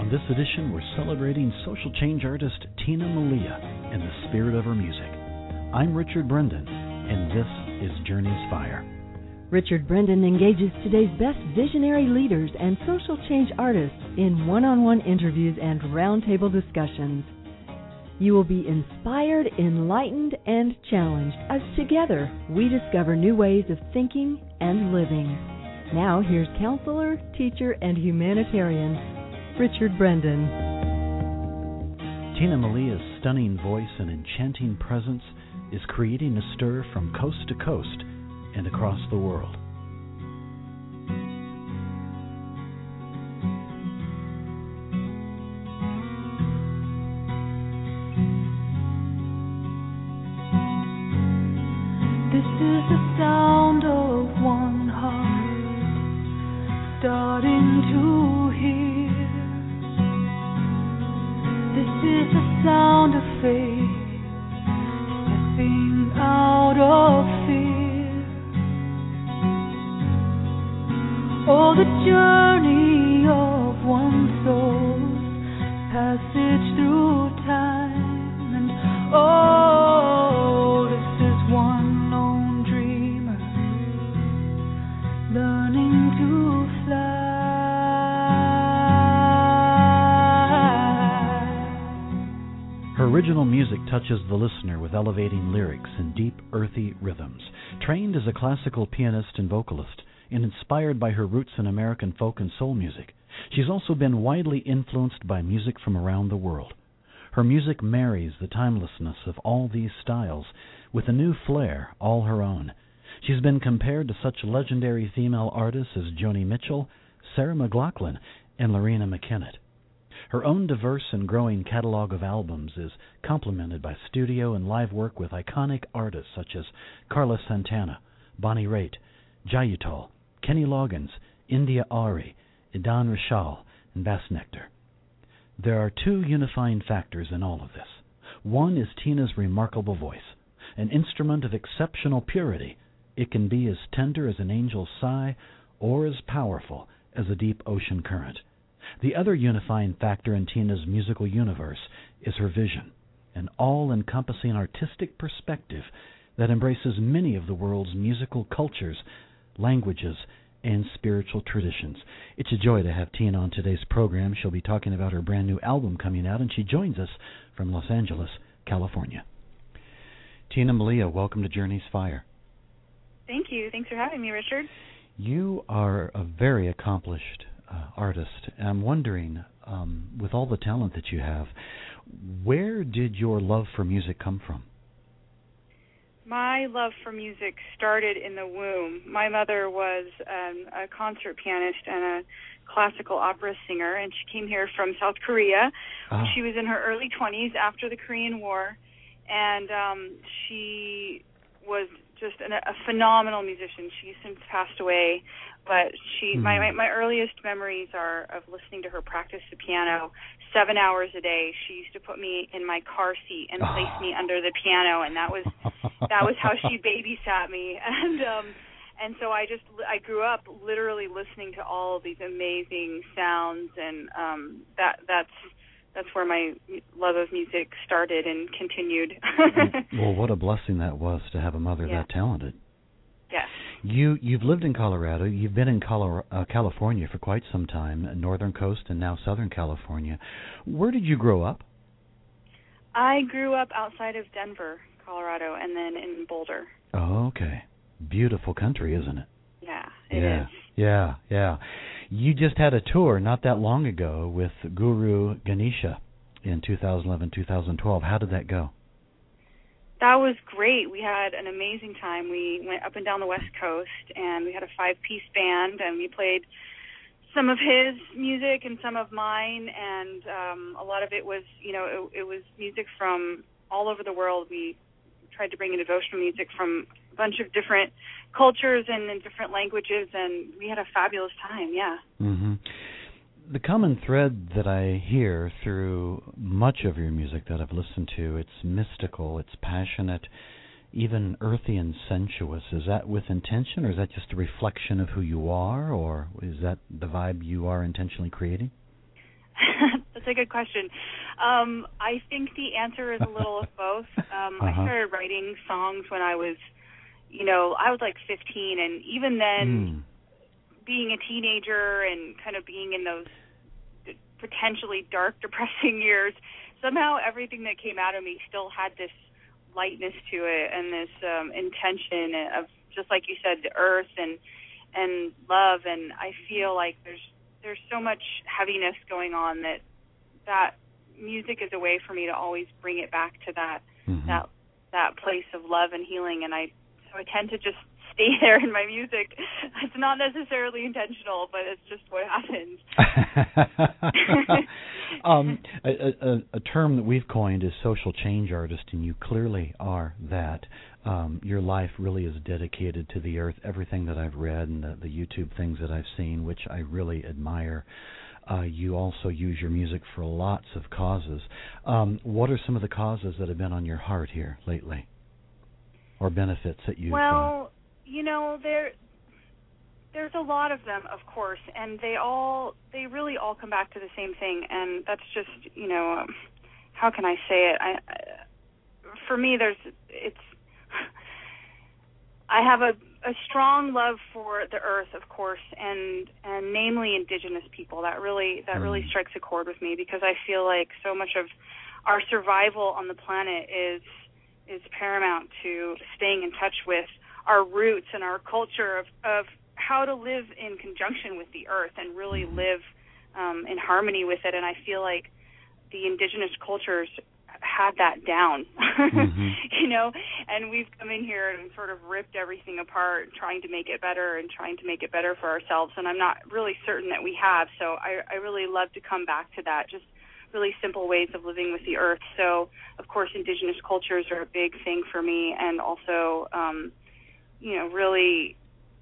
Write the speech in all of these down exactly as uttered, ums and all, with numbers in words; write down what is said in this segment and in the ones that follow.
this edition, we're celebrating social change artist Tina Malia and the spirit of her music. I'm Richard Brendan, and this is Journey's Fire. Richard Brendan engages today's best visionary leaders and social change artists in one-on-one interviews and roundtable discussions. You will be inspired, enlightened, and challenged as together we discover new ways of thinking and living. Now here's counselor, teacher, and humanitarian, Richard Brendan. Tina Malia's stunning voice and enchanting presence is creating a stir from coast to coast and across the world. This is the sound of one heart starting to hear. This is the sound of faith stepping out of fear. Oh, the journey of one soul's passage through time, and oh, this is one lone dreamer learning to fly. Her original music touches the listener with elevating lyrics and deep, earthy rhythms. Trained as a classical pianist and vocalist, and inspired by her roots in American folk and soul music, she's also been widely influenced by music from around the world. Her music marries the timelessness of all these styles with a new flair all her own. She's been compared to such legendary female artists as Joni Mitchell, Sarah McLachlan, and Lorena McKennitt. Her own diverse and growing catalog of albums is complemented by studio and live work with iconic artists such as Carlos Santana, Bonnie Raitt, Jayutol, Kenny Loggins, India Ari, Idan Rishal, and Bass Nectar. There are two unifying factors in all of this. One is Tina's remarkable voice, an instrument of exceptional purity. It can be as tender as an angel's sigh or as powerful as a deep ocean current. The other unifying factor in Tina's musical universe is her vision, an all-encompassing artistic perspective that embraces many of the world's musical cultures, languages, and spiritual traditions. It's a joy to have Tina on today's program. She'll be talking about her brand new album coming out, and she joins us from Los Angeles, California. Tina Malia, welcome to Journey's Fire. Thank you. Thanks for having me, Richard. You are a very accomplished uh, artist. I'm wondering, um, with all the talent that you have, where did your love for music come from? My love for music started in the womb. My mother was um, a concert pianist and a classical opera singer, and she came here from South Korea. Ah. She was in her early twenties after the Korean War, and um, she was just an, a phenomenal musician. She's since passed away, but she mm. my, my my earliest memories are of listening to her practice the piano seven hours a day. She used to put me in my car seat and place oh. me under the piano, and that was that was how she babysat me. And um, and so I just I grew up literally listening to all of these amazing sounds, and um, that that's that's where my love of music started and continued. Well, what a blessing that was to have a mother yeah. that talented. Yes. You, you've lived in Colorado. You've been in Color, uh, California for quite some time, Northern Coast and now Southern California. Where did you grow up? I grew up outside of Denver, Colorado, and then in Boulder. Oh, okay. Beautiful country, isn't it? Yeah, it yeah. is. Yeah, yeah. You just had a tour not that long ago with Guru Ganesha in two thousand eleven, two thousand twelve. How did that go? That was great. We had an amazing time. We went up and down the West Coast, and we had a five-piece band, and we played some of his music and some of mine, and um, a lot of it was, you know, it, it was music from all over the world. We tried to bring in devotional music from a bunch of different cultures and in different languages, and we had a fabulous time, yeah. Mm-hmm. The common thread that I hear through much of your music that I've listened to, it's mystical, it's passionate, even earthy and sensuous. Is that with intention, or is that just a reflection of who you are, or is that the vibe you are intentionally creating? That's a good question. Um, I think the answer is a little of both. Um, uh-huh. I started writing songs when I was, you know, I was like fifteen, and even then, mm. being a teenager and kind of being in those potentially dark, depressing years, somehow everything that came out of me still had this lightness to it and this um, intention of, just like you said, the earth and and love. And I feel like there's there's so much heaviness going on that that music is a way for me to always bring it back to that mm-hmm. that that place of love and healing. And I so I tend to just stay there in my music. It's not necessarily intentional, but it's just what happens. um, a, a, a term that we've coined is social change artist, and you clearly are that. Um, your life really is dedicated to the earth. Everything that I've read and the, the YouTube things that I've seen, which I really admire. Uh, you also use your music for lots of causes. Um, what are some of the causes that have been on your heart here lately, or benefits that you've? Well, uh, you know, there there's a lot of them, of course, and they all they really all come back to the same thing, and that's just, you know, um, how can I say it? I, I for me, there's it's. I have a, a strong love for the earth, of course, and and namely indigenous people. That really that really strikes a chord with me, because I feel like so much of our survival on the planet is is paramount to staying in touch with our roots and our culture of, of how to live in conjunction with the earth and really live um, in harmony with it. And I feel like the indigenous cultures had that down, mm-hmm. you know, and we've come in here and sort of ripped everything apart, trying to make it better and trying to make it better for ourselves. And I'm not really certain that we have. So I, I really love to come back to that, just really simple ways of living with the earth. So, of course, indigenous cultures are a big thing for me, and also, um, you know, really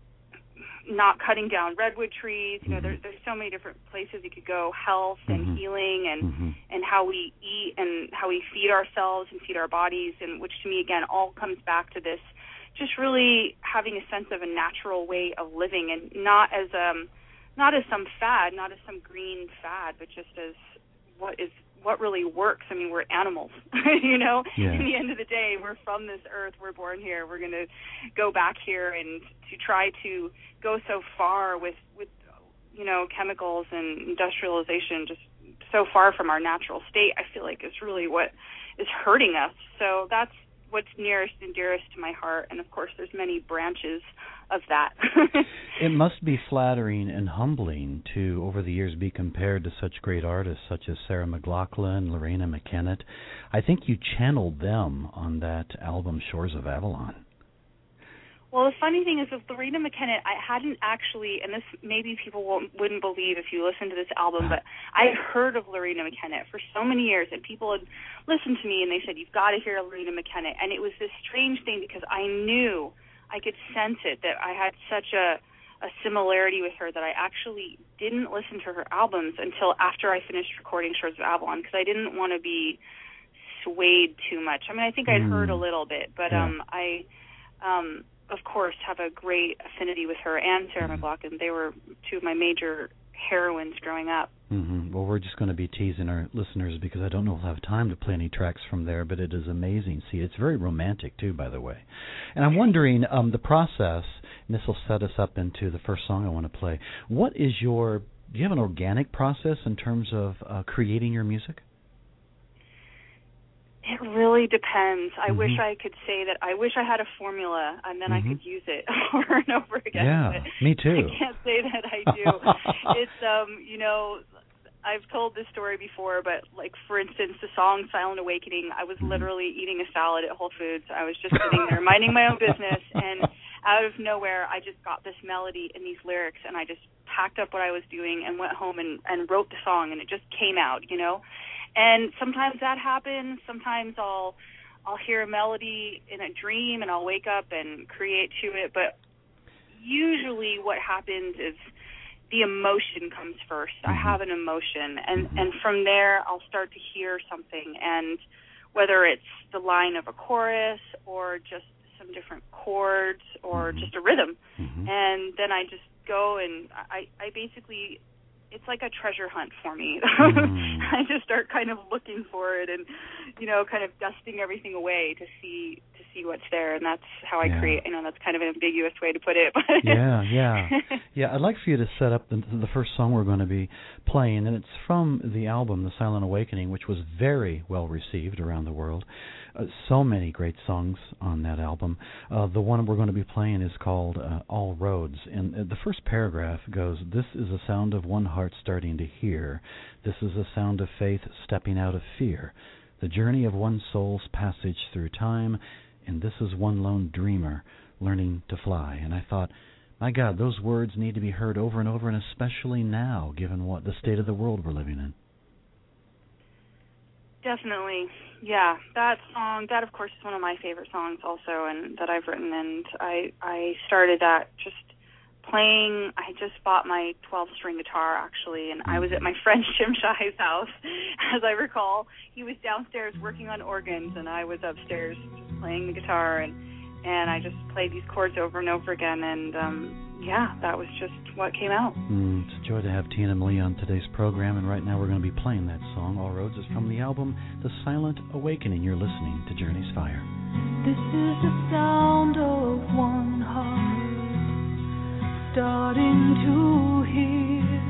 not cutting down redwood trees. You know, there, there's so many different places you could go, health and mm-hmm. healing and, mm-hmm. and how we eat and how we feed ourselves and feed our bodies, and which to me, again, all comes back to this, just really having a sense of a natural way of living, and not as um not as some fad, not as some green fad, but just as what is what really works. I mean, we're animals, you know. Yeah. In the end of the day, we're from this earth. We're born here. We're going to go back here, and to try to go so far with, with, you know, chemicals and industrialization, just so far from our natural state, I feel like is really what is hurting us. So that's what's nearest and dearest to my heart. And, of course, there's many branches of that. It must be flattering and humbling to, over the years, be compared to such great artists such as Sarah McLachlan, Lorena McKennitt. I think you channeled them on that album, Shores of Avalon. Well, the funny thing is with Lorena McKennitt, I hadn't actually, and this maybe people won't, wouldn't believe if you listen to this album, but I had heard of Lorena McKennitt for so many years, and people had listened to me and they said, you've got to hear Lorena McKennitt. And it was this strange thing, because I knew, I could sense it, that I had such a, a similarity with her that I actually didn't listen to her albums until after I finished recording Shores of Avalon, because I didn't want to be swayed too much. I mean, I think I'd mm. heard a little bit, but yeah. um, I... Um, of course, have a great affinity with her and Sarah mm-hmm. McLachlan. They were two of my major heroines growing up. Mm-hmm. Well, we're just going to be teasing our listeners because I don't know if we'll have time to play any tracks from there, but it is amazing. See, it's very romantic, too, by the way. And I'm wondering, um, the process, and this will set us up into the first song I want to play. What is your, do you have an organic process in terms of uh, creating your music? It really depends. I mm-hmm. wish I could say that. I wish I had a formula, and then mm-hmm. I could use it over and over again. Yeah, but me too. I can't say that I do. It's, um, you know, I've told this story before, but, like, for instance, the song Silent Awakening, I was mm-hmm. literally eating a salad at Whole Foods. I was just sitting there minding my own business, and out of nowhere, I just got this melody and these lyrics, and I just packed up what I was doing and went home and, and wrote the song, and it just came out, you know. And sometimes that happens. Sometimes I'll I'll hear a melody in a dream and I'll wake up and create to it. But usually what happens is the emotion comes first. Mm-hmm. I have an emotion, and, mm-hmm. and from there I'll start to hear something. And whether it's the line of a chorus or just some different chords or mm-hmm. just a rhythm. Mm-hmm. And then I just go and I, I basically it's like a treasure hunt for me. Mm. I just start kind of looking for it and, you know, kind of dusting everything away to see to see what's there, and that's how I Yeah. create. I know that's kind of an ambiguous way to put it, but yeah, yeah, yeah. I'd like for you to set up the, the first song we're going to be playing, and it's from the album The Silent Awakening, which was very well received around the world. Uh, so many great songs on that album. Uh, the one we're going to be playing is called uh, All Roads, and uh, the first paragraph goes, "This is a sound of one heart starting to hear. This is a sound of faith stepping out of fear. The journey of one soul's passage through time, and this is one lone dreamer learning to fly." And I thought, my God, those words need to be heard over and over, and especially now, given what the state of the world we're living in. Definitely. Yeah, that song, that of course is one of my favorite songs also, and that I've written, and I I started that just playing. I just bought my twelve-string guitar, actually, and I was at my friend Jim Shai's house, as I recall. He was downstairs working on organs, and I was upstairs just playing the guitar, and, and I just played these chords over and over again, and um, yeah, that was just what came out. Mm, it's a joy to have Tina Malee on today's program, and right now we're going to be playing that song. All Roads is from the album The Silent Awakening. You're listening to Journey's Fire. This is the sound of one heart starting to hear.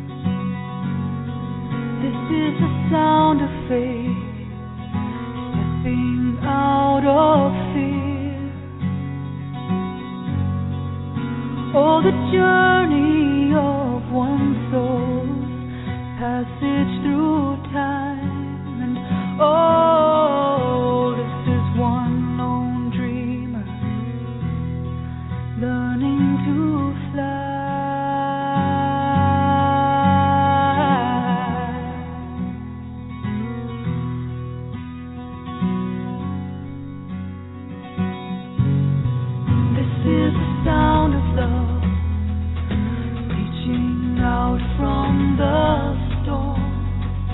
This is the sound of faith stepping out of fear. Oh, the journey of one soul's passage through time, and oh, this is one lone dreamer learning to fly. This is the sound of love reaching out from the storm.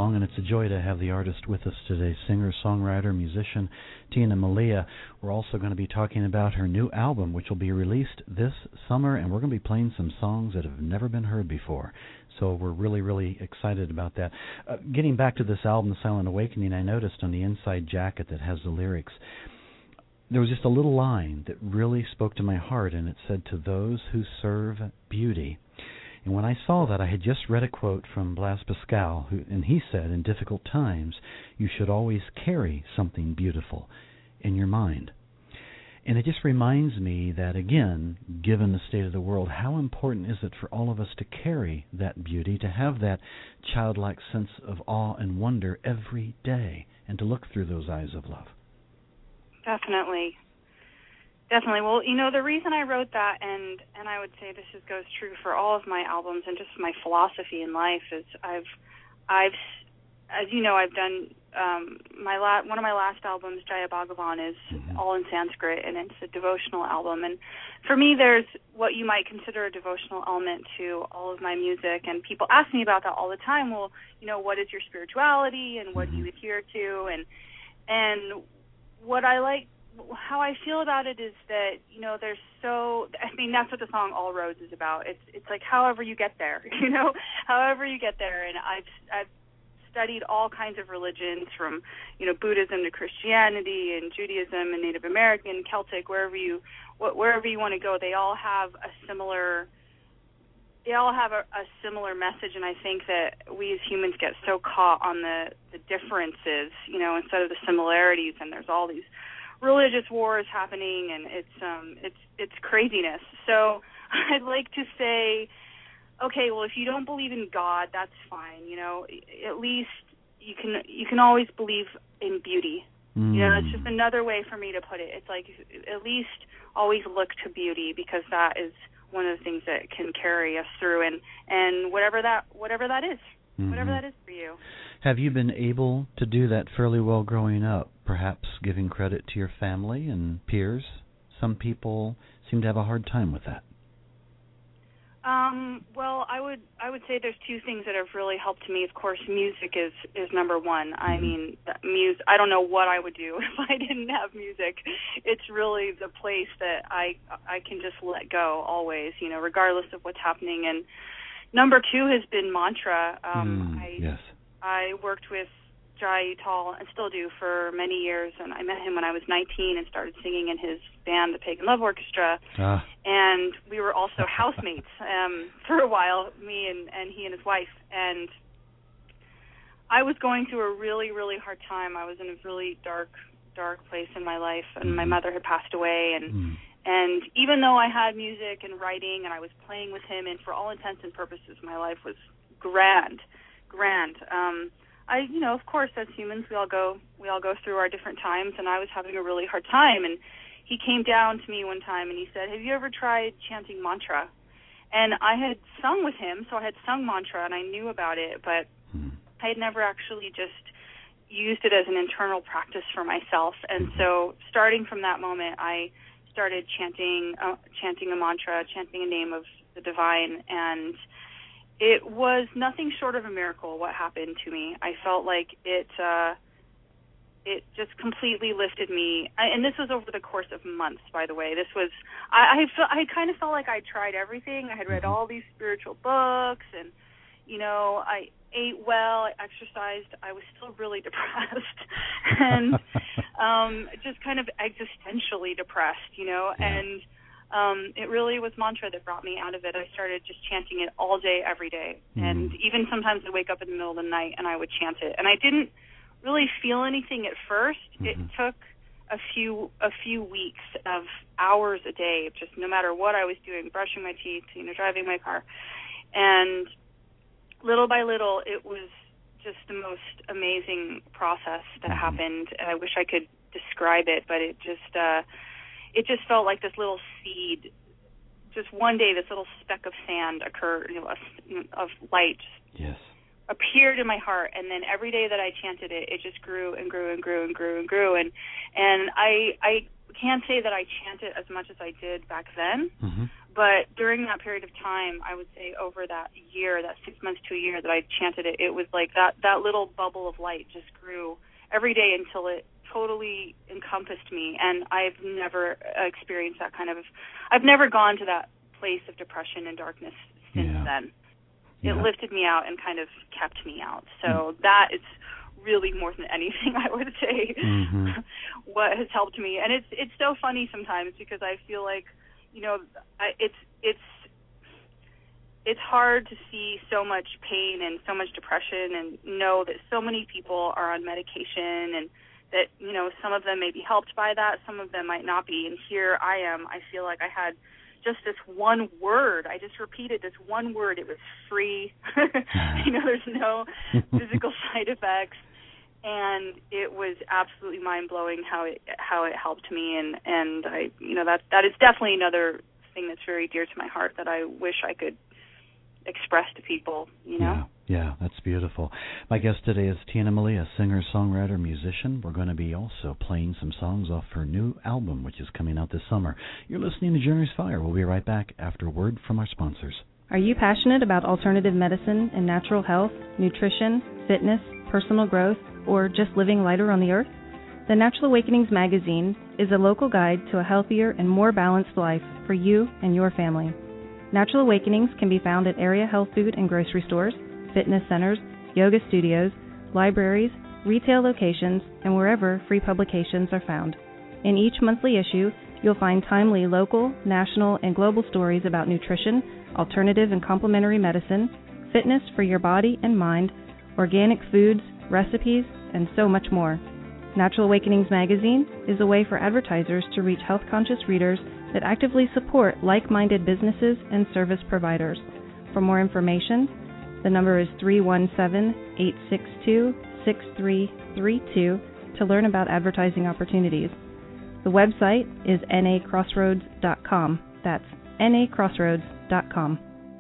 song, and it's a joy to have the artist with us today, singer, songwriter, musician, Tina Malia. We're also going to be talking about her new album, which will be released this summer, and we're going to be playing some songs that have never been heard before. So we're really, really excited about that. Uh, getting back to this album, Silent Awakening, I noticed on the inside jacket that has the lyrics, there was just a little line that really spoke to my heart, and it said, "To those who serve beauty." And when I saw that, I had just read a quote from Blaise Pascal, who, and he said, "In difficult times, you should always carry something beautiful in your mind." And it just reminds me that, again, given the state of the world, how important is it for all of us to carry that beauty, to have that childlike sense of awe and wonder every day, and to look through those eyes of love? Definitely. Definitely. Well, you know, the reason I wrote that, and, and I would say this is, goes true for all of my albums and just my philosophy in life, is I've, I've, as you know, I've done um, my la- one of my last albums, Jaya Bhagavan, is mm-hmm. all in Sanskrit, and it's a devotional album. And for me, there's what you might consider a devotional element to all of my music, and people ask me about that all the time. Well, you know, what is your spirituality, and what mm-hmm. do you adhere to, and and what I like. How I feel about it is that, you know, there's so, I mean, that's what the song All Roads is about. It's it's like however you get there, you know, however you get there. And I've I've studied all kinds of religions, from, you know, Buddhism to Christianity and Judaism and Native American, Celtic, wherever you wherever you want to go. They all have a similar they all have a, a similar message, and I think that we as humans get so caught on the, the differences, you know, instead of the similarities, and there's all these religious wars happening, and it's um it's it's craziness. So I'd like to say, okay, well, if you don't believe in God, that's fine. You know, at least you can you can always believe in beauty. Mm. You know, it's just another way for me to put it. It's like, at least always look to beauty, because that is one of the things that can carry us through, and and whatever that whatever that is, mm-hmm. whatever that is for you. Have you been able to do that fairly well growing up, perhaps giving credit to your family and peers? Some people seem to have a hard time with that. Um, well, I would I would say there's two things that have really helped me. Of course, music is, is number one. Mm-hmm. I mean, music. I don't know what I would do if I didn't have music. It's really the place that I I can just let go always, you know, regardless of what's happening. And number two has been mantra. Um, mm, I, yes. I worked with Jai Uttal, and still do, for many years, and I met him when I was nineteen and started singing in his band, the Pagan Love Orchestra, ah. and we were also housemates um, for a while, me and, and he and his wife, and I was going through a really, really hard time. I was in a really dark, dark place in my life, and mm-hmm. my mother had passed away, and mm. and even though I had music and writing, and I was playing with him, and for all intents and purposes, my life was grand, grand. Um, I, you know, of course, as humans, we all go, we all go through our different times, and I was having a really hard time. And he came down to me one time, and he said, "Have you ever tried chanting mantra?" And I had sung with him, so I had sung mantra, and I knew about it, but hmm. I had never actually just used it as an internal practice for myself. And so, starting from that moment, I started chanting, uh, chanting a mantra, chanting a name of the divine, and it was nothing short of a miracle what happened to me. I felt like it uh, it just completely lifted me. I, and this was over the course of months, by the way. This was, I I, felt, I kind of felt like I tried everything. I had read all these spiritual books, and, you know, I ate well, I exercised. I was still really depressed and um, just kind of existentially depressed, you know, yeah. and Um, it really was mantra that brought me out of it. I started just chanting it all day, every day. Mm. And even sometimes I'd wake up in the middle of the night and I would chant it. And I didn't really feel anything at first. Mm-hmm. It took a few a few weeks of hours a day, just no matter what I was doing, brushing my teeth, you know, driving my car. And little by little, it was just the most amazing process that mm-hmm. happened. And I wish I could describe it, but it just... Uh, It just felt like this little seed. Just one day, this little speck of sand occurred, you know, of light yes. appeared in my heart, and then every day that I chanted it, it just grew and grew and grew and grew and grew. And and I I can't say that I chanted as much as I did back then, mm-hmm. but during that period of time, I would say over that year, that six months to a year that I chanted it, it was like that, that little bubble of light just grew every day until it totally encompassed me. And I've never experienced that kind of, I've never gone to that place of depression and darkness since yeah. then. It yeah. lifted me out and kind of kept me out. So mm. that is really more than anything, I would say, mm-hmm. what has helped me. And it's it's so funny sometimes because I feel like, you know, I, it's it's it's hard to see so much pain and so much depression and know that so many people are on medication and that, you know, some of them may be helped by that, some of them might not be. And here I am. I feel like I had just this one word. I just repeated this one word. It was free. You know, there's no physical side effects. And it was absolutely mind-blowing how it how it helped me. And, and I, you know, that that is definitely another thing that's very dear to my heart that I wish I could express to people, you know? Yeah, yeah, that's beautiful. My guest today is Tina Malia, singer, songwriter, musician. We're going to be also playing some songs off her new album, which is coming out this summer. You're listening to Journey's Fire. We'll be right back after a word from our sponsors. Are you passionate about alternative medicine and natural health, nutrition, fitness, personal growth, or just living lighter on the earth? The Natural Awakenings magazine is a local guide to a healthier and more balanced life for you and your family. Natural Awakenings can be found at area health food and grocery stores, fitness centers, yoga studios, libraries, retail locations, and wherever free publications are found. In each monthly issue, you'll find timely local, national, and global stories about nutrition, alternative and complementary medicine, fitness for your body and mind, organic foods, recipes, and so much more. Natural Awakenings magazine is a way for advertisers to reach health-conscious readers that actively support like-minded businesses and service providers. For more information, the number is three one seven, eight six two, six three three two to learn about advertising opportunities. The website is N A crossroads dot com. That's N A crossroads dot com.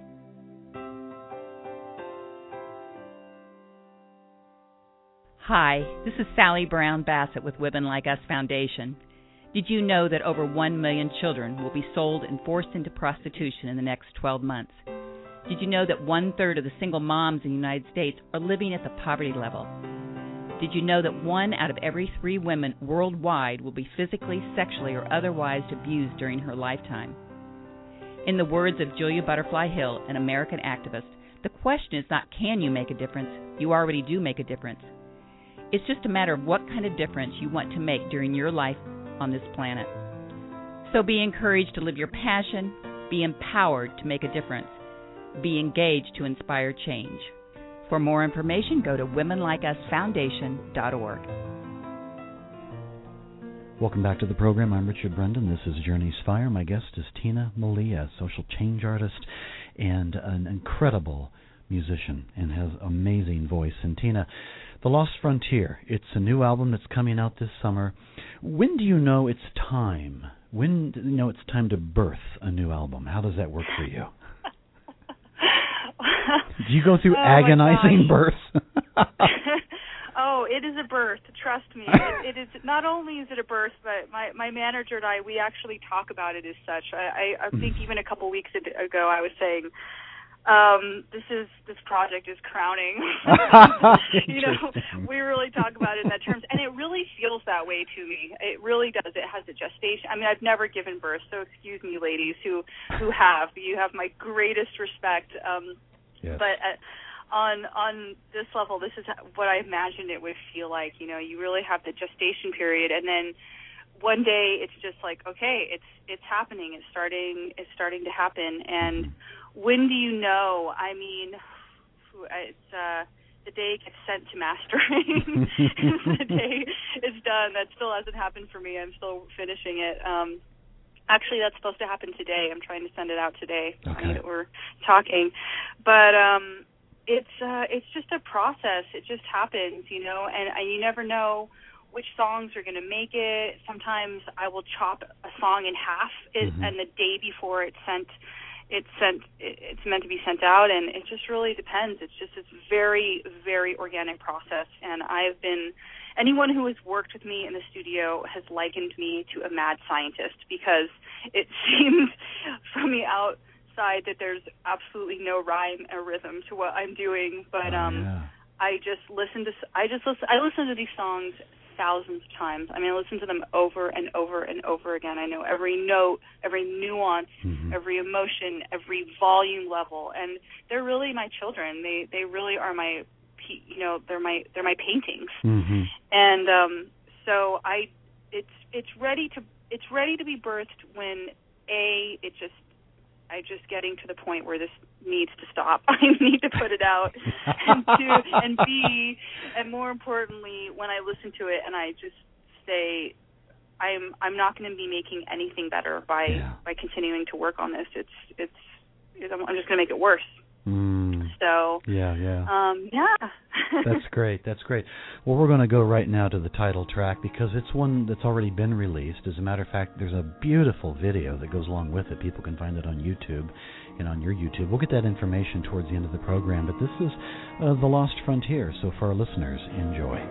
Hi, this is Sally Brown Bassett with Women Like Us Foundation. Did you know that over one million children will be sold and forced into prostitution in the next twelve months? Did you know that one-third of the single moms in the United States are living at the poverty level? Did you know that one out of every three women worldwide will be physically, sexually, or otherwise abused during her lifetime? In the words of Julia Butterfly Hill, an American activist, the question is not can you make a difference, you already do make a difference. It's just a matter of what kind of difference you want to make during your life on this planet. So be encouraged to live your passion, be empowered to make a difference, be engaged to inspire change. For more information, go to women like us foundation dot org. Welcome back to the program. I'm Richard Brendan. This is Journey's Fire. My guest is Tina Malia, social change artist and an incredible musician and has amazing voice. And Tina, The Lost Frontier, it's a new album that's coming out this summer. When do you know it's time? When do you know it's time to birth a new album? How does that work for you? Do you go through oh agonizing births? Oh, it is a birth. Trust me. It, it is not only is it a birth, but my, my manager and I, we actually talk about it as such. I, I, I think even a couple weeks ago I was saying, Um, this is this project is crowning. You know, we really talk about it in that terms, and it really feels that way to me. It really does. It has a gestation. I mean, I've never given birth, so excuse me, ladies who who have. You have my greatest respect. Um, yes. But uh, on on this level, this is what I imagined it would feel like. You know, you really have the gestation period, and then one day it's just like, okay, it's it's happening. It's starting. It's starting to happen, and when do you know? I mean, it's uh, the day gets sent to mastering. The day is done. That still hasn't happened for me. I'm still finishing it. Um, actually, that's supposed to happen today. I'm trying to send it out today. Okay. That we're talking, but um, it's uh, it's just a process. It just happens, you know, and, and you never know which songs are going to make it. Sometimes I will chop a song in half, it, mm-hmm. and the day before it's sent. It's sent. It's meant to be sent out, and it just really depends. It's just it's very, very organic process, and I've been, anyone who has worked with me in the studio has likened me to a mad scientist, because it seems from the outside that there's absolutely no rhyme or rhythm to what I'm doing. But oh, um, yeah. I just listen to I just listen I listen to these songs thousands of times. I mean, I listen to them over and over and over again. I know every note, every nuance, mm-hmm. every emotion, every volume level, and they're really my children. They they really are my, you know, they're my they're my paintings. Mm-hmm. And um, so I, it's it's ready to it's ready to be birthed when A, it just I'm just getting to the point where this needs to stop. I need to put it out. and two, and B, and more importantly, when I listen to it and I just say, I'm I'm not going to be making anything better by yeah. by continuing to work on this. It's it's, it's I'm just going to make it worse. Mm. So yeah, yeah, um, yeah. That's great. That's great. Well, we're going to go right now to the title track because it's one that's already been released. As a matter of fact, there's a beautiful video that goes along with it. People can find it on YouTube and on your YouTube. We'll get that information towards the end of the program. But this is uh, The Lost Frontier. So for our listeners, enjoy.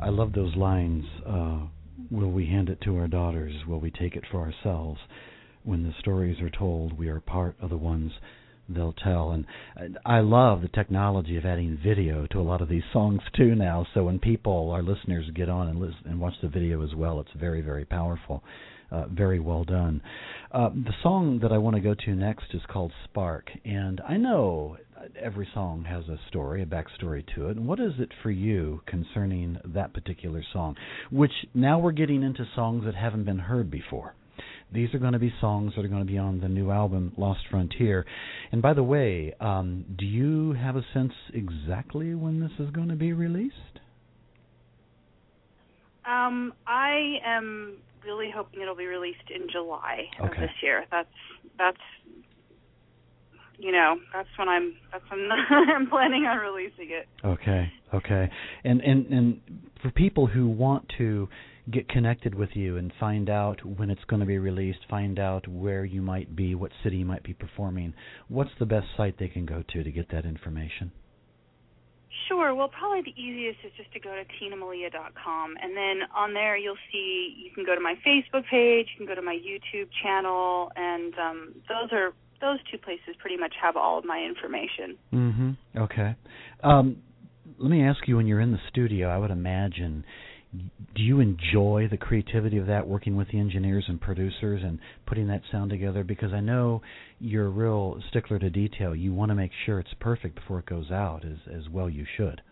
I love those lines. Uh, will we hand it to our daughters? Will we take it for ourselves? When the stories are told, we are part of the ones they'll tell. And I love the technology of adding video to a lot of these songs too now. So when people, our listeners, get on and listen and watch the video as well, it's very, very powerful. Uh, very well done. Uh, the song that I want to go to next is called Spark. And I know every song has a story, a backstory to it. And what is it for you concerning that particular song? Which now we're getting into songs that haven't been heard before. These are going to be songs that are going to be on the new album, Lost Frontier. And by the way, um, do you have a sense exactly when this is going to be released? Um, I am really hoping it'll be released in July okay. of this year. That's that's you know that's when I'm that's when I'm planning on releasing it. Okay, okay, and and and for people who want to get connected with you and find out when it's going to be released, find out where you might be, what city you might be performing, what's the best site they can go to to get that information? Sure. Well, probably the easiest is just to go to tina malia dot com, and then on there you'll see you can go to my Facebook page, you can go to my YouTube channel, and um, those are those two places pretty much have all of my information. Mm-hmm. Okay. Um, let me ask you, when you're in the studio, I would imagine, do you enjoy the creativity of that, working with the engineers and producers and putting that sound together? Because I know you're a real stickler to detail. You want to make sure it's perfect before it goes out, as as well you should.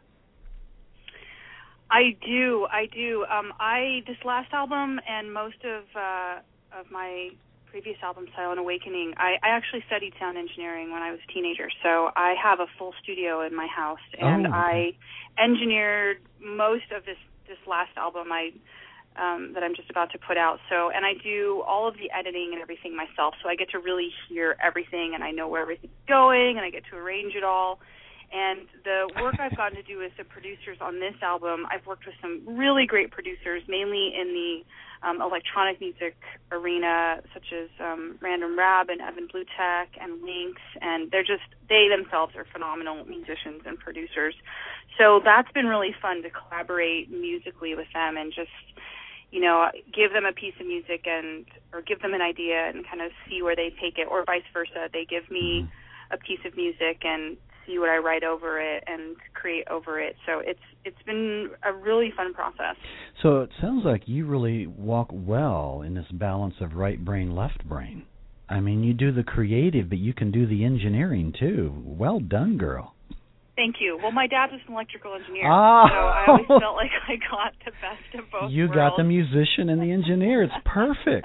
I do, I do. Um, I this last album and most of uh, of my previous album, Silent Awakening, I, I actually studied sound engineering when I was a teenager, so I have a full studio in my house, and oh, okay. I engineered most of this this last album I um, that I'm just about to put out. So, and I do all of the editing and everything myself, so I get to really hear everything, and I know where everything's going, and I get to arrange it all. And the work I've gotten to do with the producers on this album, I've worked with some really great producers, mainly in the um, electronic music arena, such as um, Random Rab and Evan Blutek and Lynx, and they're just, they themselves are phenomenal musicians and producers. So that's been really fun to collaborate musically with them and just, you know, give them a piece of music and, or give them an idea and kind of see where they take it, or vice versa. They give me a piece of music and see what I write over it and create over it. So it's it's been a really fun process. So it sounds like you really walk well in this balance of right brain, left brain. I mean, you do the creative, but you can do the engineering too. Well done, girl. Thank you. Well, my dad was an electrical engineer, oh. so I always felt like I got the best of both You worlds. got the musician and the engineer. It's perfect.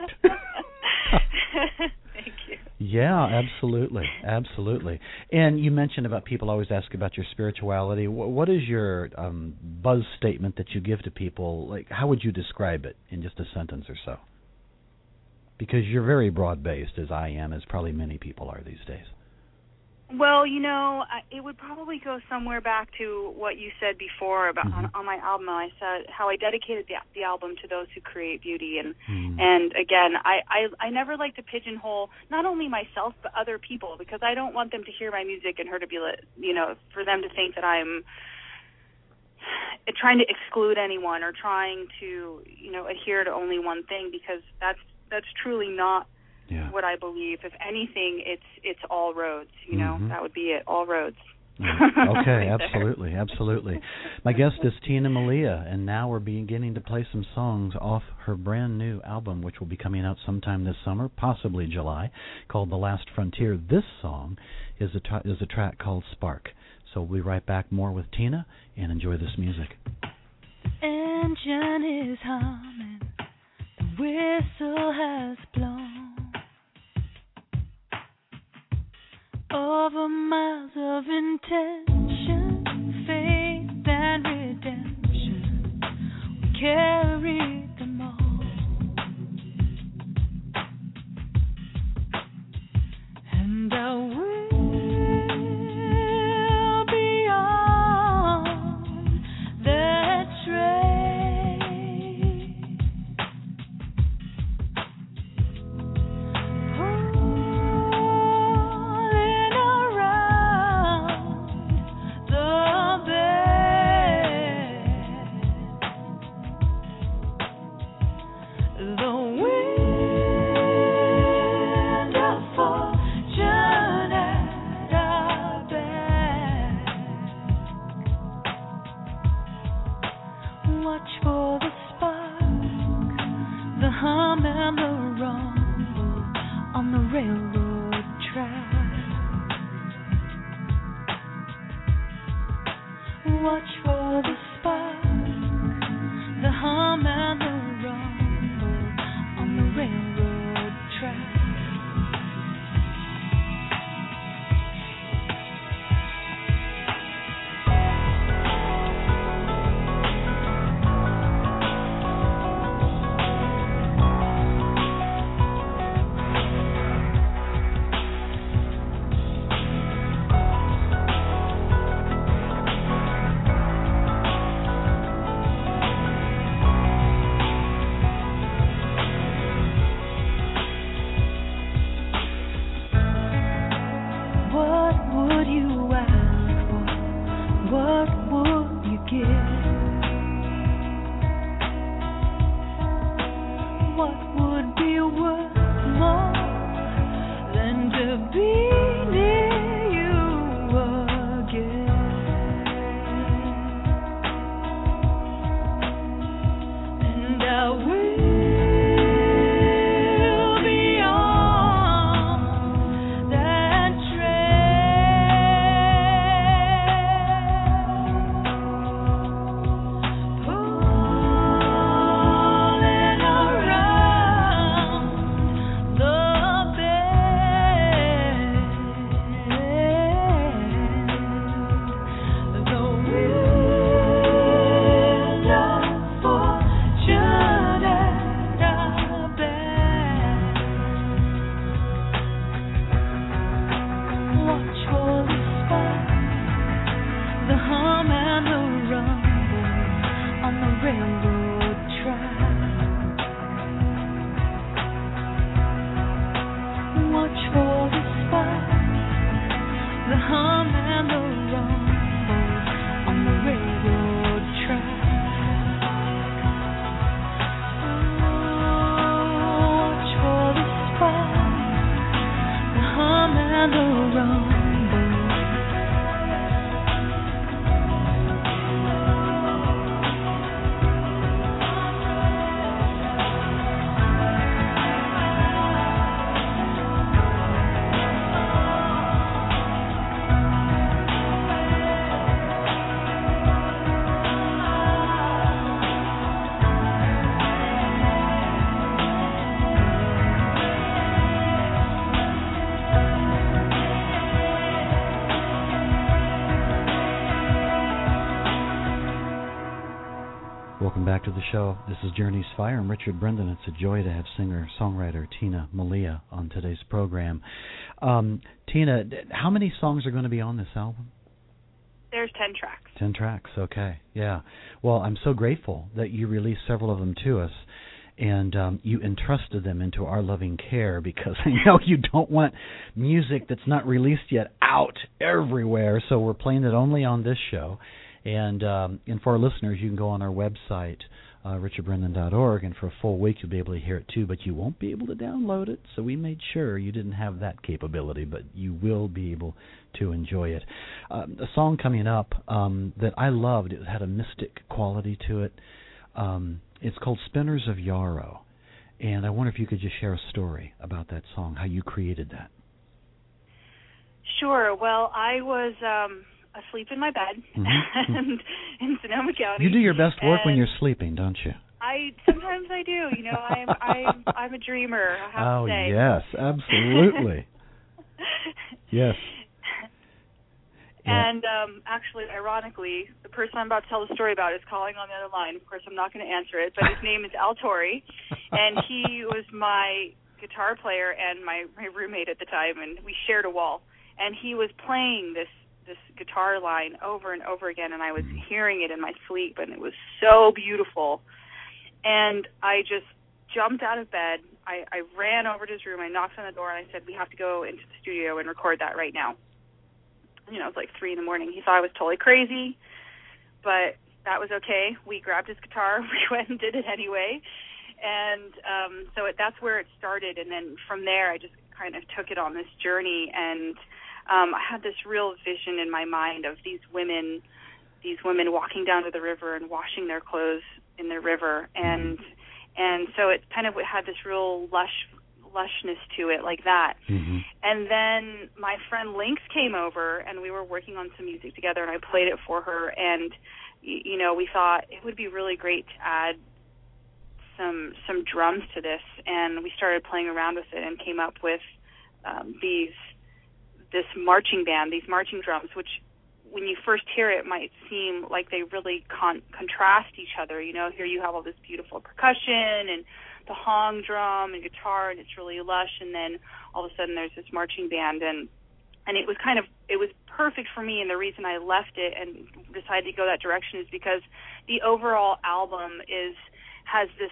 Thank you. Yeah, absolutely, absolutely. And you mentioned about people always ask about your spirituality. What is your um, buzz statement that you give to people? Like, how would you describe it in just a sentence or so? Because you're very broad-based, as I am, as probably many people are these days. Well, you know, it would probably go somewhere back to what you said before about mm-hmm. on, on my album. I said how I dedicated the, the album to those who create beauty, and mm. and again, I, I I never like to pigeonhole not only myself but other people, because I don't want them to hear my music and her to be, you know, for them to think that I'm trying to exclude anyone or trying to, you know, adhere to only one thing, because that's that's truly not. Yeah. What I believe. If anything, it's it's all roads, you know. Mm-hmm. That would be it, all roads. Mm. Okay, right absolutely, there. absolutely. My guest is Tina Malia, and now we're beginning to play some songs off her brand new album, which will be coming out sometime this summer, possibly July, called The Last Frontier. This song is a, tra- is a track called Spark. So we'll be right back more with Tina, and enjoy this music. Engine is humming, the whistle has blown. Over miles of intention, faith and redemption, we carry them all. And I will be on that train. Oh. Watch for the spark, the hum and the rumble on the railroad track. To the show. This is Journey's Fire. I'm Richard Brendan. It's a joy to have singer-songwriter Tina Malia on today's program. Um, Tina, how many songs are going to be on this album? There's ten tracks. Ten tracks, okay. Yeah. Well, I'm so grateful that you released several of them to us, and um, you entrusted them into our loving care, because I know you don't want music that's not released yet out everywhere, so we're playing it only on this show. And um, and for our listeners, you can go on our website, uh, richard brendan dot org, and for a full week you'll be able to hear it too, but you won't be able to download it, so we made sure you didn't have that capability, but you will be able to enjoy it. Uh, a song coming up um, that I loved, it had a mystic quality to it. Um, it's called Spinners of Yarrow, and I wonder if you could just share a story about that song, how you created that. Sure. Well, I was... Um asleep in my bed mm-hmm. and in Sonoma County. You do your best work when you're sleeping, don't you? I sometimes I do. You know, I'm I'm I'm a dreamer. I have oh to say. yes, absolutely. Yes. And um, actually, ironically, the person I'm about to tell the story about is calling on the other line. Of course, I'm not going to answer it, but his name is Al Torrey, and he was my guitar player and my, my roommate at the time, and we shared a wall. And he was playing this this guitar line over and over again, and I was hearing it in my sleep, and it was so beautiful. And I just jumped out of bed. I, I ran over to his room. I knocked on the door, and I said, we have to go into the studio and record that right now. You know, it was like three in the morning. He thought I was totally crazy, but that was okay. We grabbed his guitar. We went and did it anyway. And um, so it, that's where it started. And then from there, I just kind of took it on this journey, and Um, I had this real vision in my mind of these women, these women walking down to the river and washing their clothes in the river, and and so it kind of had this real lush, lushness to it like that. Mm-hmm. And then my friend Lynx came over, and we were working on some music together, and I played it for her, and, you know, we thought it would be really great to add some some drums to this, and we started playing around with it and came up with um, these this marching band, these marching drums, which when you first hear it might seem like they really con- contrast each other. You know, here you have all this beautiful percussion and the hong drum and guitar, and it's really lush, and then all of a sudden there's this marching band, and and it was kind of, it was perfect for me, and the reason I left it and decided to go that direction is because the overall album is, has this,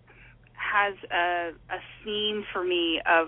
has a, a theme for me of,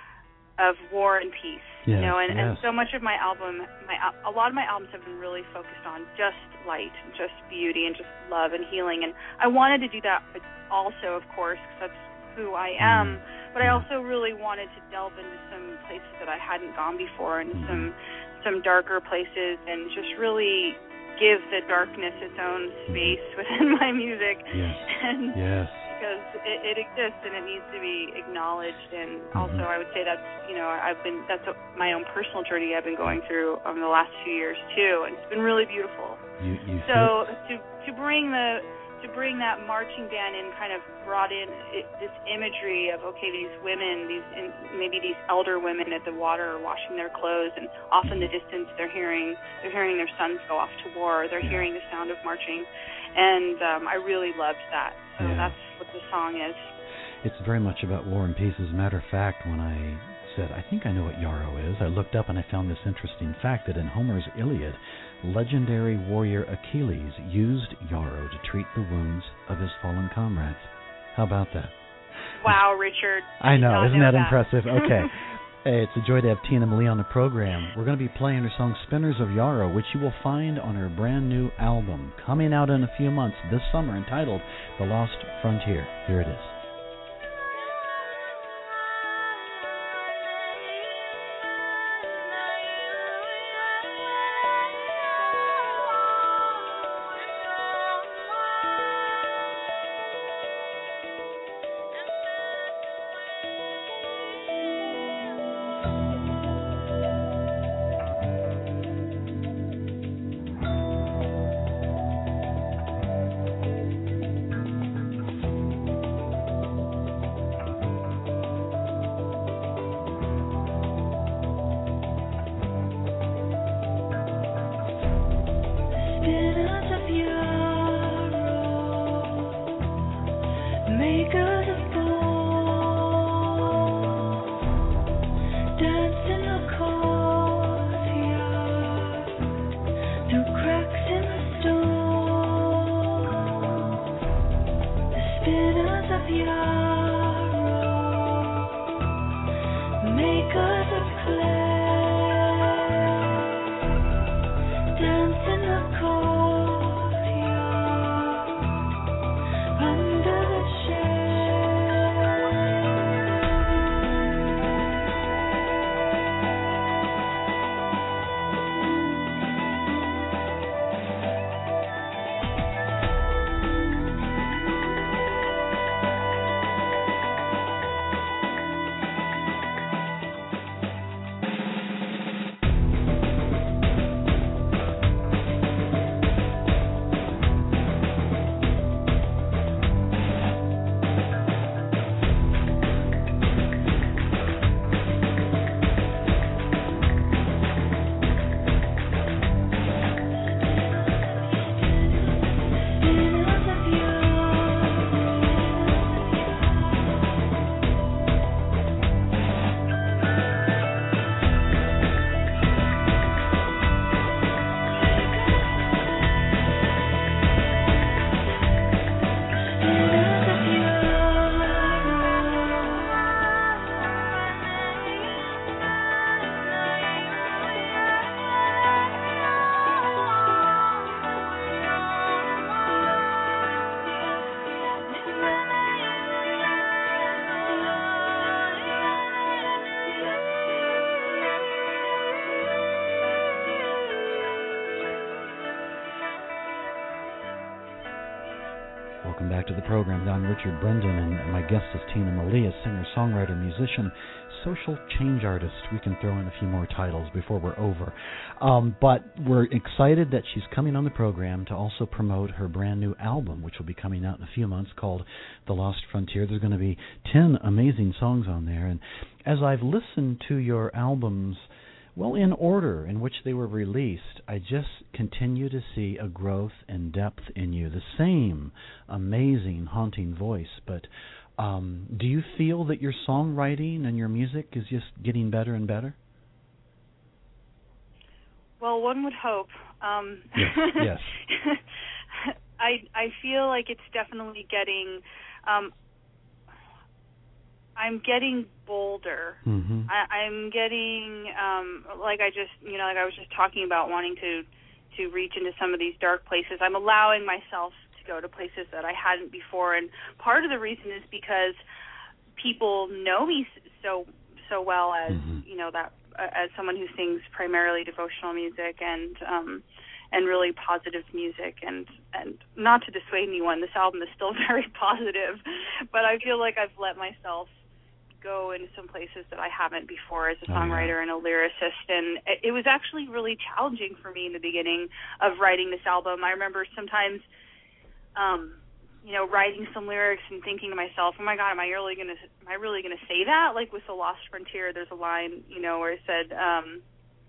of war and peace, yes, you know, and, yes. and so much of my album, my a lot of my albums have been really focused on just light, just beauty, and just love and healing, and I wanted to do that also, of course, because that's who I am, mm. but I also really wanted to delve into some places that I hadn't gone before, and mm. some some darker places, and just really give the darkness its own space within my music. Yes. And yes. Because it, it exists and it needs to be acknowledged, and mm-hmm. also I would say that's, you know, I've been, that's a, my own personal journey I've been going through over the last few years too, and it's been really beautiful. You, you so to to bring the to bring that marching band in kind of brought in it, this imagery of, okay, these women, these in, maybe these elder women at the water are washing their clothes, and off in the distance they're hearing they're hearing their sons go off to war. They're yeah. hearing the sound of marching, and um, I really loved that. So yeah. that's what the song is. It's very much about war and peace. As a matter of fact, when I said, I think I know what yarrow is, I looked up and I found this interesting fact that in Homer's Iliad, legendary warrior Achilles used yarrow to treat the wounds of his fallen comrades. How about that? Wow, Richard. I know, I isn't know that, that impressive? Okay. Hey, it's a joy to have Tina Malee on the program. We're going to be playing her song Spinners of Yarrow, which you will find on her brand new album, coming out in a few months this summer, entitled The Lost Frontier. Here it is. Welcome back to the program. I'm Richard Brendan, and my guest is Tina Malia, singer, songwriter, musician, social change artist. We can throw in a few more titles before we're over. Um, but we're excited that she's coming on the program to also promote her brand new album, which will be coming out in a few months, called The Lost Frontier. There's going to be ten amazing songs on there. And as I've listened to your albums, well, in order in which they were released, I just continue to see a growth and depth in you. The same amazing, haunting voice, but um, do you feel that your songwriting and your music is just getting better and better? Well, one would hope. Um, yes. yes. I I feel like it's definitely getting. Um, I'm getting bolder. Mm-hmm. I, I'm getting, um, like I just, you know, like I was just talking about wanting to, to reach into some of these dark places. I'm allowing myself to go to places that I hadn't before, and part of the reason is because people know me so so well as, mm-hmm. you know, that uh, as someone who sings primarily devotional music and um, and really positive music, and and not to dissuade anyone, this album is still very positive, but I feel like I've let myself go into some places that I haven't before as a songwriter oh, yeah. and a lyricist, and it, it was actually really challenging for me in the beginning of writing this album. I remember sometimes, um, you know, writing some lyrics and thinking to myself, "Oh my God, am I really gonna, am I really gonna say that?" Like with The Lost Frontier, there's a line, you know, where it said, um,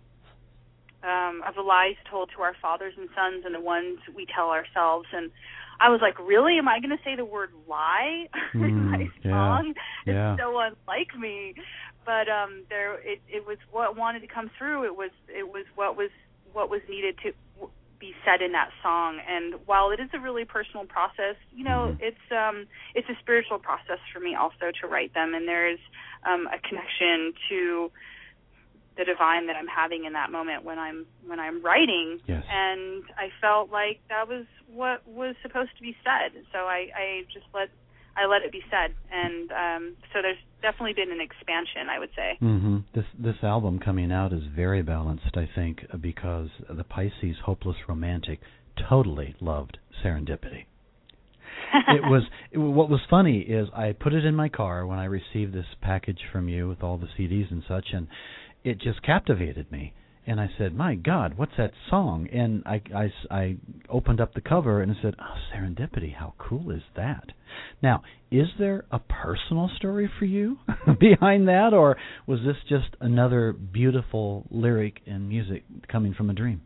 um, "Of the lies told to our fathers and sons, and the ones we tell ourselves," and I was like, really? Am I going to say the word lie mm, in my song? Yeah, yeah. It's so unlike me. But um, there, it, it was what wanted to come through. It was, it was what was what was needed to be said in that song. And while it is a really personal process, you know, mm-hmm. it's um, it's a spiritual process for me also to write them. And there's um, a connection to the divine that I'm having in that moment when I'm when I'm writing, yes. and I felt like that was what was supposed to be said. So I, I just let I let it be said, and um, so there's definitely been an expansion, I would say. Mm-hmm. This this album coming out is very balanced, I think, because the Pisces Hopeless Romantic totally loved Serendipity. It was it, what was funny is I put it in my car when I received this package from you with all the C Ds and such, and it just captivated me. And I said, my God, what's that song? And I, I, I opened up the cover and I said, oh, Serendipity, how cool is that? Now, is there a personal story for you behind that, or was this just another beautiful lyric and music coming from a dream?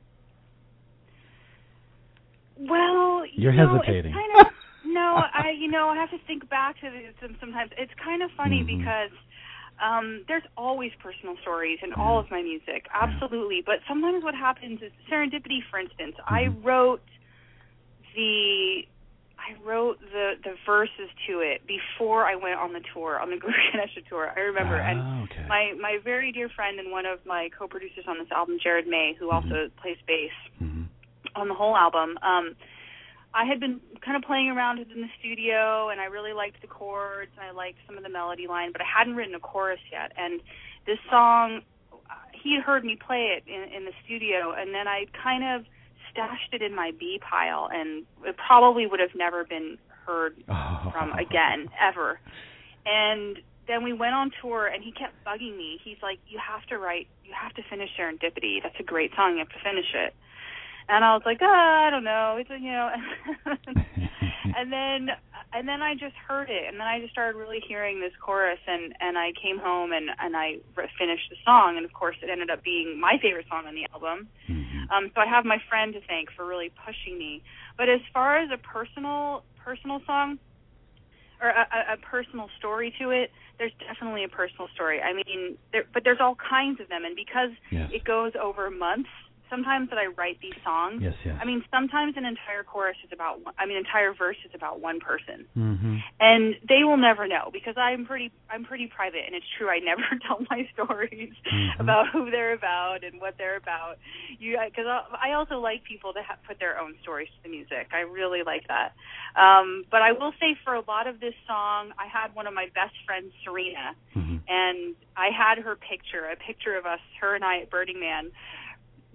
Well, You're you know, hesitating. It's kind of, no, I, you know, I have to think back to this sometimes. It's kind of funny mm-hmm. because Um, there's always personal stories in all of my music, absolutely. But sometimes what happens is Serendipity, for instance. Mm-hmm. I wrote the I wrote the, the verses to it before I went on the tour, on the Guru Ganesha tour. I remember, ah, and okay. my my very dear friend and one of my co-producers on this album, Jared May, who mm-hmm. also plays bass mm-hmm. on the whole album. Um, I had been kind of playing around in the studio, and I really liked the chords, and I liked some of the melody line, but I hadn't written a chorus yet. And this song, he had heard me play it in, in the studio, and then I kind of stashed it in my B pile, and it probably would have never been heard oh. from again, ever. And then we went on tour, and he kept bugging me. He's like, you have to write, you have to finish Serendipity. That's a great song. You have to finish it. And I was like, oh, I don't know, it's a, you know, and then and then I just heard it, and then I just started really hearing this chorus, and, and I came home and, and I finished the song, and of course it ended up being my favorite song on the album. Mm-hmm. Um, so I have my friend to thank for really pushing me. But as far as a personal personal song or a, a personal story to it, there's definitely a personal story. I mean, there, but there's all kinds of them, and because yes. it goes over months. Sometimes that I write these songs, yes, yes. I mean, sometimes an entire chorus is about, one, I mean, entire verse is about one person, mm-hmm. and they will never know because I'm pretty, I'm pretty private, and it's true. I never tell my stories mm-hmm. about who they're about and what they're about. You, because I also like people to ha- put their own stories to the music. I really like that. Um, but I will say, for a lot of this song, I had one of my best friends, Serena, mm-hmm. and I had her picture, a picture of us, her and I at Burning Man, next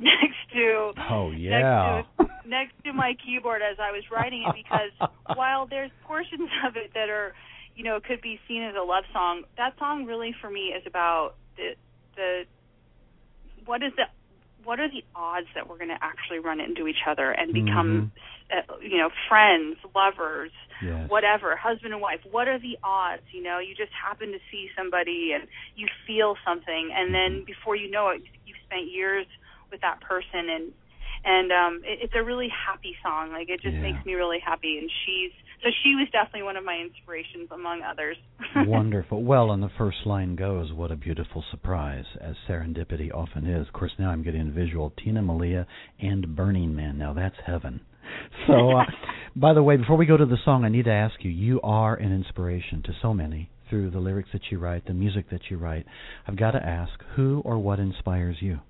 to oh yeah next to, next to my keyboard as I was writing it, because while there's portions of it that are, you know, could be seen as a love song, that song really for me is about the the what is the what are the odds that we're going to actually run into each other and become, mm-hmm. uh, you know, friends, lovers, yes. whatever, husband and wife? What are the odds? You know, you just happen to see somebody and you feel something, and then before you know it, you've spent years with that person, and and um, it, it's a really happy song. Like, it just yeah. makes me really happy, and she's so she was definitely one of my inspirations among others. Wonderful. Well, and the first line goes, "What a beautiful surprise," as serendipity often is. Of course, now I'm getting a visual: Tina Malia and Burning Man. Now that's heaven. So, uh, by the way, before we go to the song, I need to ask you, you are an inspiration to so many through the lyrics that you write, the music that you write. I've got to ask, who or what inspires you?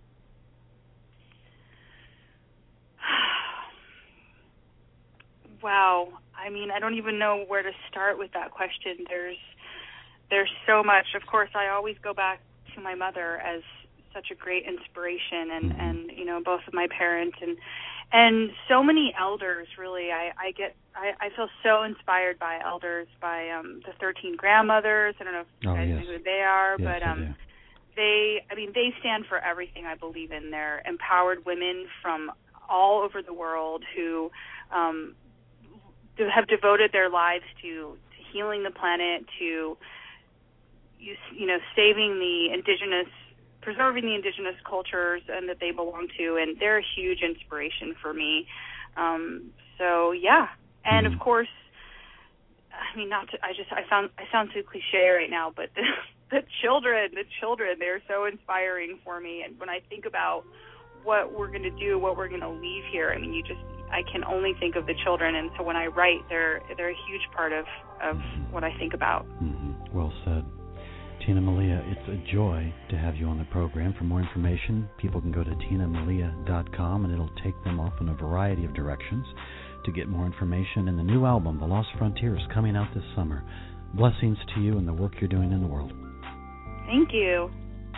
Wow. I mean, I don't even know where to start with that question. There's there's so much. Of course, I always go back to my mother as such a great inspiration, and, mm-hmm. and you know, both of my parents, and and so many elders, really. I, I get I, I feel so inspired by elders, by um, the thirteen grandmothers. I don't know if you oh, guys yes. know who they are, yes, but um, they, I mean, they stand for everything I believe in. They're empowered women from all over the world who um, have devoted their lives to, to healing the planet, to you, you know, saving the indigenous, preserving the indigenous cultures and that they belong to, and they're a huge inspiration for me. Um, so yeah, and mm-hmm. of course, I mean, not to, I just I sound I sound so cliche right now, but the, the children, the children, they're so inspiring for me. And when I think about what we're going to do, what we're going to leave here, I mean, you just I can only think of the children, and so when I write, they're they're a huge part of, of what I think about. Mm-hmm. Well said. Tina Malia, it's a joy to have you on the program. For more information, people can go to tina malia dot com, and it'll take them off in a variety of directions to get more information. And the new album, The Lost Frontier, is coming out this summer. Blessings to you and the work you're doing in the world. Thank you.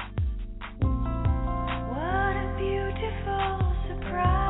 What a beautiful surprise.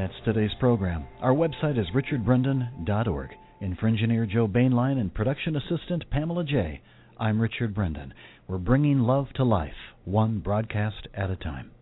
That's today's program. Our website is richard brendon dot org. In for engineer Joe Bainline and production assistant Pamela J., I'm Richard Brendon. We're bringing love to life, one broadcast at a time.